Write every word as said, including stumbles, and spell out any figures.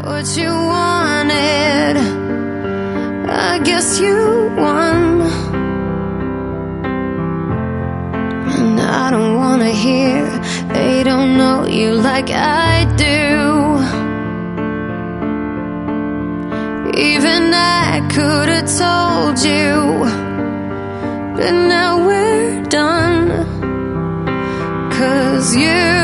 what you wanted. I guess you won. And I don't wanna hear they don't know you like I do. Even I could've told you, but now we're done. 'Cause you